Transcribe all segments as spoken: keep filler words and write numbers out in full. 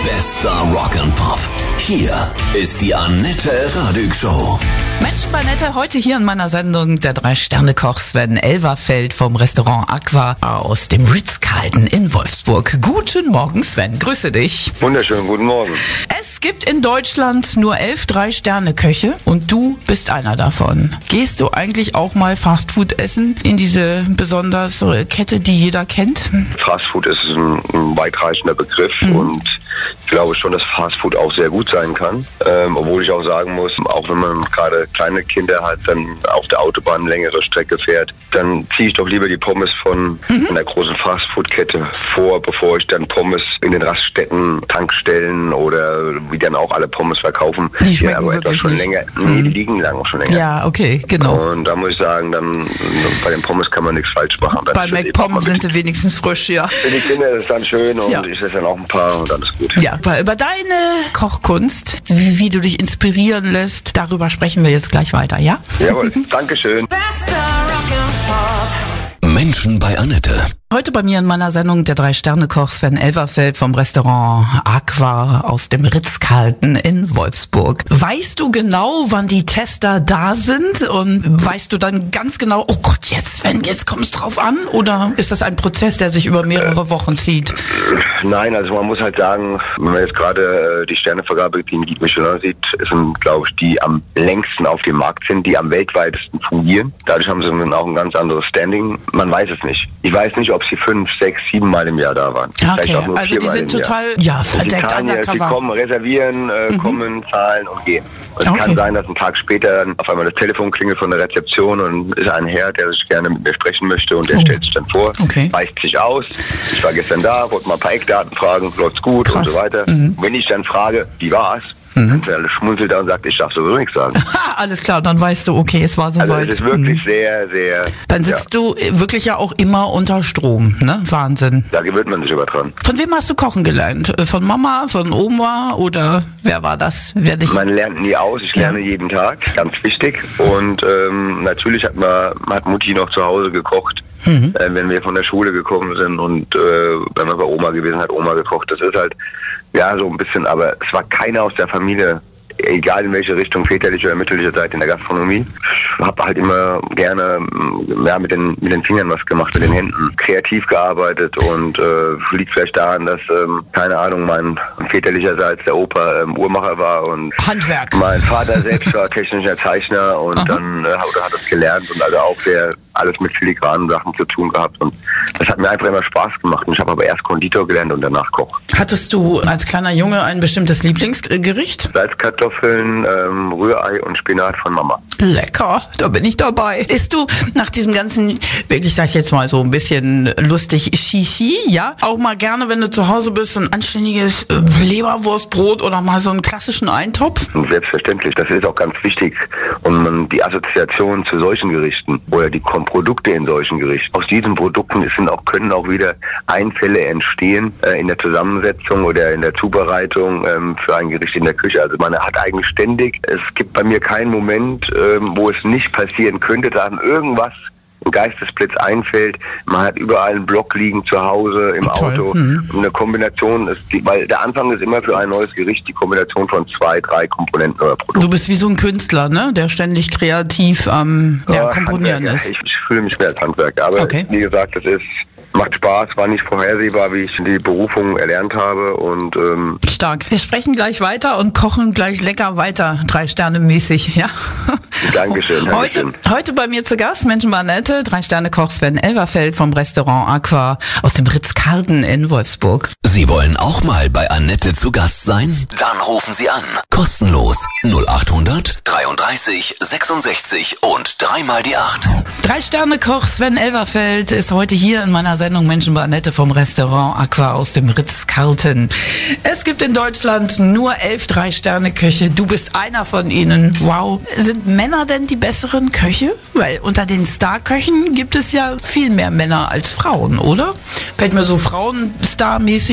Bester Rock and Pop. Hier ist die Annette Radig Show. Mensch, Annette, heute hier in meiner Sendung der Drei-Sterne-Koch Sven Elverfeld vom Restaurant Aqua aus dem Ritz-Carlton in Wolfsburg. Guten Morgen, Sven. Grüße dich. Wunderschönen guten Morgen. Es gibt in Deutschland nur elf Drei-Sterne-Köche und du bist einer davon. Gehst du eigentlich auch mal Fastfood essen in diese besonders Kette, die jeder kennt? Fastfood ist ein, ein weitreichender Begriff mhm. und ich glaube schon, dass Fastfood auch sehr gut sein kann. Ähm, obwohl ich auch sagen muss, auch wenn man gerade kleine Kinder hat, dann auf der Autobahn eine längere Strecke fährt, dann ziehe ich doch lieber die Pommes von mhm. einer großen Fastfood-Kette vor, bevor ich dann Pommes in den Raststätten, Tankstellen oder wie dann auch alle Pommes verkaufen. Die schmecken aber wirklich etwas schon nicht. länger. Mhm. Nee, die liegen lang auch schon länger. Ja, okay, genau. Und da muss ich sagen, dann bei den Pommes kann man nichts falsch machen. Bei McPommes sind sie wenigstens frisch, ja. Für die Kinder ist es dann schön und ja. ich esse dann auch ein paar und dann ist gut. Ja, über deine Kochkunst, wie, wie du dich inspirieren lässt, darüber sprechen wir jetzt gleich weiter, ja? Jawohl, Dankeschön. Menschen bei Annette. Heute bei mir in meiner Sendung der Drei-Sterne-Koch Sven Elverfeld vom Restaurant Aqua aus dem Ritz-Carlton in Wolfsburg. Weißt du genau, wann die Tester da sind? Und weißt du dann ganz genau, oh Gott, jetzt Sven, jetzt kommt es drauf an? Oder ist das ein Prozess, der sich über mehrere äh, Wochen zieht? Nein, also man muss halt sagen, wenn man jetzt gerade äh, die Sternevergabe, die in Guide Michelin sieht, sind, glaube ich, die am längsten auf dem Markt sind, die am weltweitesten fungieren. Dadurch haben sie dann auch ein ganz anderes Standing. Man weiß es nicht. Ich weiß nicht, ob sie fünf, sechs, sieben Mal im Jahr da waren. Okay, auch nur also die sind total ja, verdeckt undercover. Sie kommen, reservieren, äh, mhm. kommen, zahlen und gehen. Und es okay. kann sein, dass ein Tag später dann auf einmal das Telefon klingelt von der Rezeption und ist ein Herr, der sich gerne mit mir sprechen möchte und der oh. stellt sich dann vor, okay. weist sich aus. Ich war gestern da, wollte mal ein paar Eckdaten fragen, läuft's gut Krass. und so weiter. Mhm. Wenn ich dann frage, wie war's? Mhm. Dann schmunzelt er und sagt, ich darf sowieso nichts sagen. Alles klar, dann weißt du, okay, es war soweit. Also es ist wirklich mhm. sehr, sehr... Dann sitzt ja. du wirklich ja auch immer unter Strom, ne? Wahnsinn. Da gewöhnt man sich über dran. Von wem hast du kochen gelernt? Von Mama, von Oma oder wer war das? Wer dich man lernt nie aus, ich lerne ja. jeden Tag, ganz wichtig. Und ähm, natürlich hat, man, hat Mutti noch zu Hause gekocht. Mhm. Äh, wenn wir von der Schule gekommen sind und äh, wenn man bei Oma gewesen hat, Oma gekocht. Das ist halt, ja, so ein bisschen, aber es war keiner aus der Familie, egal in welche Richtung, väterliche oder mütterliche Seite in der Gastronomie. Ich habe halt immer gerne ja, mit den mit den Fingern was gemacht, mit den Händen, kreativ gearbeitet und äh, liegt vielleicht daran, dass, ähm, keine Ahnung, mein väterlicherseits der Opa ähm, Uhrmacher war und Handwerk. Mein Vater selbst war technischer Zeichner und Aha. dann äh, oder hat es gelernt und also auch sehr alles mit filigranen Sachen zu tun gehabt und das hat mir einfach immer Spaß gemacht und ich habe aber erst Konditor gelernt und danach Koch. Hattest du als kleiner Junge ein bestimmtes Lieblingsgericht? Salzkartoffeln, ähm, Rührei und Spinat von Mama. Lecker, da bin ich dabei. Isst du nach diesem ganzen, wirklich sag ich jetzt mal so ein bisschen lustig, Shishi, ja? Auch mal gerne, wenn du zu Hause bist, ein anständiges äh, Leberwurstbrot oder mal so einen klassischen Eintopf? Selbstverständlich, das ist auch ganz wichtig und man, die Assoziation zu solchen Gerichten oder die Produkte in solchen Gerichten. Aus diesen Produkten sind auch, können auch wieder Einfälle entstehen äh, in der Zusammensetzung oder in der Zubereitung ähm, für ein Gericht in der Küche. Also man hat eigentlich ständig, es gibt bei mir keinen Moment, ähm, wo es nicht passieren könnte, da irgendwas ein Geistesblitz einfällt. Man hat überall einen Block liegen zu Hause, im Toll. Auto. Mhm. Eine Kombination ist, die, weil der Anfang ist immer für ein neues Gericht die Kombination von zwei, drei Komponenten oder Produkten. Du bist wie so ein Künstler, ne? Der ständig kreativ am ähm, ja, ja, komponieren ist. Ich, ich fühle mich mehr als Handwerker, aber okay. wie gesagt, das ist macht Spaß, war nicht vorhersehbar, wie ich die Berufung erlernt habe und ähm stark. Wir sprechen gleich weiter und kochen gleich lecker weiter, drei Sterne mäßig, ja? Dankeschön. Dankeschön. Heute, heute bei mir zu Gast, Menschen bei Annette, Drei-Sterne-Koch Sven Elverfeld vom Restaurant Aqua aus dem Ritz-Carlton in Wolfsburg. Sie wollen auch mal bei Annette zu Gast sein? Dann rufen Sie an. Kostenlos. null acht hundert dreiunddreißig sechsundsechzig und dreimal die acht. Drei-Sterne-Koch Sven Elverfeld ist heute hier in meiner Sendung Menschen bei Annette vom Restaurant Aqua aus dem Ritz-Carlton. Es gibt in Deutschland nur elf Drei-Sterne-Köche. Du bist einer von ihnen. Wow. Sind Männer denn die besseren Köche? Weil unter den Star-Köchen gibt es ja viel mehr Männer als Frauen, oder? Fällt mir so Frauen-Star-mäßig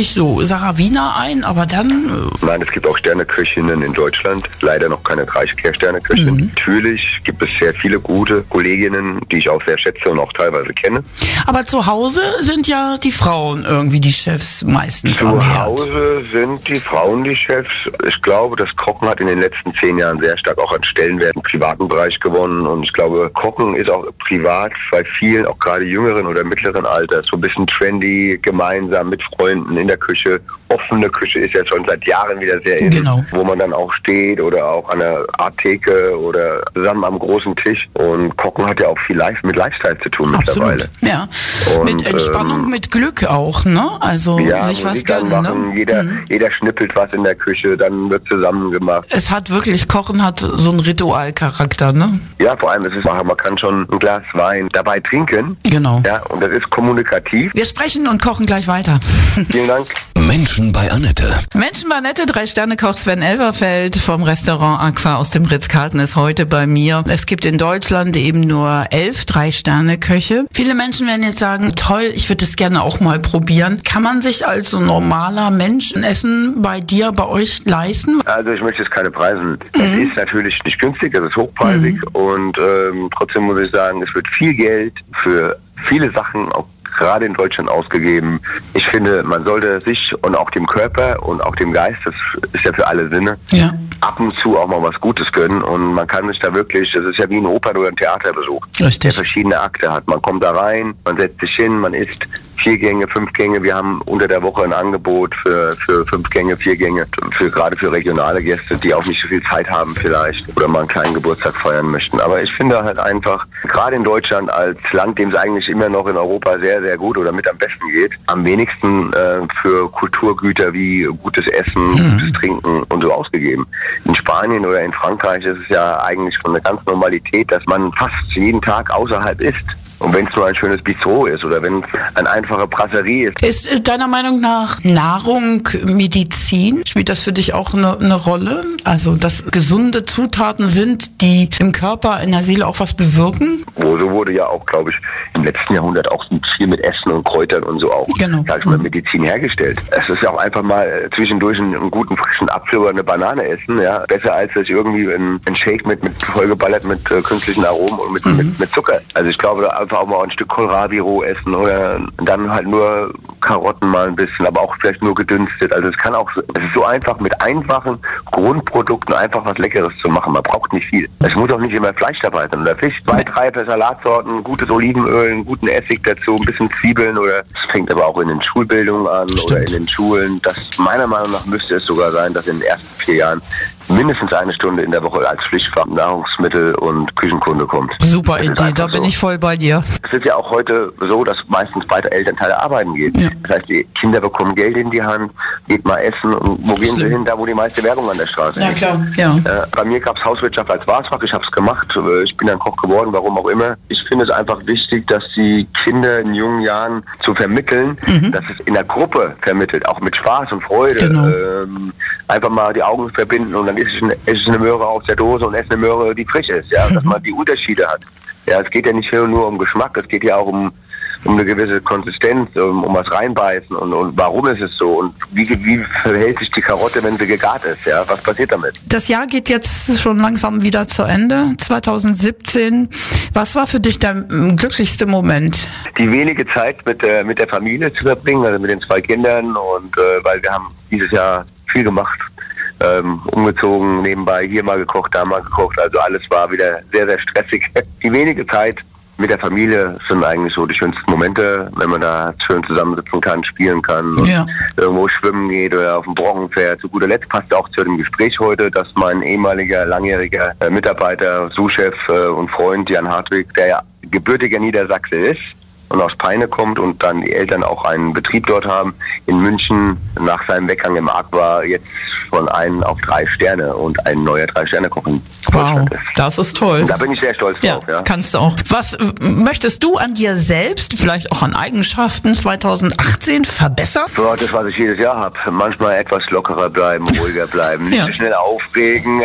sich so Sarah Wiener ein, aber dann... Äh Nein, es gibt auch Sterneköchinnen in Deutschland, leider noch keine Drei-Sterne-Köchin. Mhm. Natürlich gibt es sehr viele gute Kolleginnen, die ich auch sehr schätze und auch teilweise kenne. Aber zu Hause sind ja die Frauen irgendwie die Chefs meistens. Zu Hause sind die Frauen die Chefs. Ich glaube, das Kochen hat in den letzten zehn Jahren sehr stark auch an Stellenwert im privaten Bereich gewonnen. Und ich glaube, Kochen ist auch privat bei vielen, auch gerade jüngeren oder mittleren Alters, so ein bisschen trendy, gemeinsam mit Freunden in der Küche. Offene Küche ist ja schon seit Jahren wieder sehr in, genau. Wo man dann auch steht oder auch an der Art Theke oder zusammen am großen Tisch. Und Kochen hat ja auch viel live, mit Lifestyle zu tun mittlerweile. Absolut, ja. Und, mit Entspannung, ähm, mit Glück auch, ne? Also ja, sich was Musik gönnen, anmachen, ne? Jeder, mhm. jeder schnippelt was in der Küche, dann wird zusammen gemacht. Es hat wirklich, Kochen hat so einen Ritualcharakter, ne? Ja, vor allem ist es, man kann schon ein Glas Wein dabei trinken. Genau. Ja, und das ist kommunikativ. Wir sprechen und kochen gleich weiter. Vielen Dank. Menschen bei Annette. Menschen bei Annette, Drei-Sterne-Koch Sven Elverfeld vom Restaurant Aqua aus dem Ritz-Carlton ist heute bei mir. Es gibt in Deutschland eben nur elf Drei-Sterne-Köche. Viele Menschen werden jetzt sagen, toll, ich würde das gerne auch mal probieren. Kann man sich als so normaler Mensch ein Essen bei dir, bei euch leisten? Also ich möchte jetzt keine Preisen. Es mhm. ist natürlich nicht günstig, es ist hochpreisig mhm. und ähm, trotzdem muss ich sagen, es wird viel Geld für viele Sachen auch gerade in Deutschland ausgegeben. Ich finde, man sollte sich und auch dem Körper und auch dem Geist, das ist ja für alle Sinne, ja. ab und zu auch mal was Gutes gönnen und man kann sich da wirklich, das ist ja wie ein Opern- oder ein Theaterbesuch, Richtig. der verschiedene Akte hat. Man kommt da rein, man setzt sich hin, man isst vier Gänge, fünf Gänge. Wir haben unter der Woche ein Angebot für, für fünf Gänge, vier Gänge, für, gerade für regionale Gäste, die auch nicht so viel Zeit haben vielleicht oder mal einen kleinen Geburtstag feiern möchten. Aber ich finde halt einfach, gerade in Deutschland als Land, dem es eigentlich immer noch in Europa sehr, sehr gut oder mit am besten geht, am wenigsten äh, für Kulturgüter wie gutes Essen, mhm. gutes Trinken und so ausgegeben. In Spanien oder in Frankreich ist es ja eigentlich schon eine ganz Normalität, dass man fast jeden Tag außerhalb isst. Und wenn es nur ein schönes Bistro ist oder wenn es eine einfache Brasserie ist. Ist deiner Meinung nach Nahrung Medizin? Spielt das für dich auch eine, eine Rolle? Also, dass gesunde Zutaten sind, die im Körper, in der Seele auch was bewirken? Oh, so wurde ja auch, glaube ich, im letzten Jahrhundert auch viel mit Essen und Kräutern und so auch genau. sag mal, Medizin hergestellt. Es ist ja auch einfach mal zwischendurch einen, einen guten frischen Apfel oder eine Banane essen, ja, besser als sich irgendwie ein, ein Shake mit, mit vollgeballert mit äh, künstlichen Aromen und mit, mhm. mit, mit Zucker. Also ich glaube, da einfach auch mal ein Stück Kohlrabi roh essen oder dann halt nur Karotten mal ein bisschen, aber auch vielleicht nur gedünstet. Also es kann auch, es ist so einfach mit einfachen Grundprodukten einfach was Leckeres zu machen. Man braucht nicht viel. Es muss auch nicht immer Fleisch dabei sein oder Fisch. Zwei, drei Salatsorten, gutes Olivenöl, einen guten Essig dazu, ein bisschen Zwiebeln oder es fängt aber auch in den Schulbildungen an. Stimmt. Oder in den Schulen. Das meiner Meinung nach müsste es sogar sein, dass in den ersten vier Jahren mindestens eine Stunde in der Woche als Pflichtfach Nahrungsmittel und Küchenkunde kommt. Super Idee, da bin so. ich voll bei dir. Es ist ja auch heute so, dass meistens beide Elternteile arbeiten gehen. Ja. Das heißt, die Kinder bekommen Geld in die Hand, geht mal essen und wo gehen Schlimm. sie hin? Da, wo die meiste Werbung an der Straße ja, ist. Klar. Ja, klar. Äh, bei mir gab es Hauswirtschaft als Wahlfach, ich habe es gemacht, ich bin dann Koch geworden, warum auch immer. Ich finde es einfach wichtig, dass die Kinder in jungen Jahren zu vermitteln, mhm. dass es in der Gruppe vermittelt, auch mit Spaß und Freude. Genau. Ähm, einfach mal die Augen verbinden und dann ist es, eine, ist es eine Möhre aus der Dose und esse eine Möhre, die frisch ist, ja, dass man die Unterschiede hat. Ja, es geht ja nicht nur um Geschmack, es geht ja auch um, um eine gewisse Konsistenz, um, um was reinbeißen und, und warum ist es so und wie, wie verhält sich die Karotte, wenn sie gegart ist, ja, was passiert damit? Das Jahr geht jetzt schon langsam wieder zu Ende, zwanzig siebzehn. Was war für dich der glücklichste Moment? Die wenige Zeit mit, äh, mit der Familie zu verbringen, also mit den zwei Kindern und äh, weil wir haben dieses Jahr viel gemacht. Ähm, umgezogen, nebenbei hier mal gekocht, da mal gekocht, also alles war wieder sehr, sehr stressig. Die wenige Zeit mit der Familie sind eigentlich so die schönsten Momente, wenn man da schön zusammensitzen kann, spielen kann und ja. irgendwo schwimmen geht oder auf dem Brocken fährt. Zu guter Letzt passt auch zu dem Gespräch heute, dass mein ehemaliger, langjähriger äh, Mitarbeiter, Sous-Chef äh, und Freund Jan Hartwig, der ja gebürtiger Niedersachse ist, und aus Peine kommt und dann die Eltern auch einen Betrieb dort haben, in München nach seinem Weggang im Aqua jetzt von einem auf drei Sterne und ein neuer Drei-Sterne-Koch in Deutschland ist. Das ist toll. Und da bin ich sehr stolz drauf. Ja, ja, kannst du auch. Was möchtest du an dir selbst, vielleicht auch an Eigenschaften zwanzig achtzehn verbessern? So, das, was ich jedes Jahr habe. Manchmal etwas lockerer bleiben, ruhiger bleiben, nicht ja. so schnell aufregen.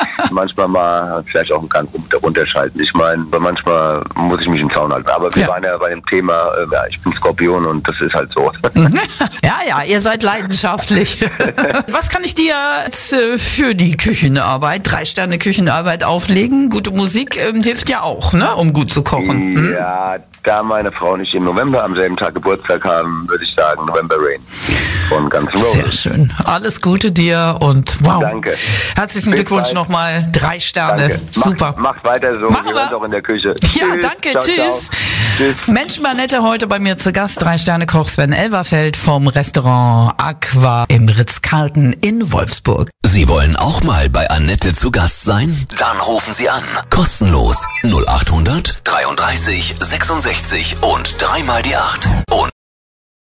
Manchmal mal vielleicht auch einen Gang runterschalten. Ich meine, manchmal muss ich mich im Zaun halten. Aber wir ja. waren ja wir bei dem Thema, äh, ja, ich bin Skorpion und das ist halt so. Ja, ja, ihr seid leidenschaftlich. Was kann ich dir jetzt äh, für die Küchenarbeit, drei Sterne Küchenarbeit auflegen? Gute Musik ähm, hilft ja auch, ne, um gut zu kochen. Hm? Ja, da meine Frau nicht im November am selben Tag Geburtstag haben, würde ich sagen November Rain von Guns N' Roses. Sehr schön. Alles Gute dir und wow. Danke. Herzlichen Bis Glückwunsch bald. nochmal. Drei Sterne. Danke. Super. Mach, mach weiter so. Machen wir wir. hören auch in der Küche. Ja, Tschüss. danke. Ciao, Tschüss. ciao. Tschüss. Menschenmanette heute bei mir zu Gast. Drei Sterne Koch Sven Elverfeld vom Restaurant Aqua im Ritz-Carlton in Wolfsburg. Sie wollen auch mal bei Annette zu Gast sein? Dann rufen Sie an. Kostenlos null acht hundert dreiunddreißig sechsundsechzig und dreimal die acht. Und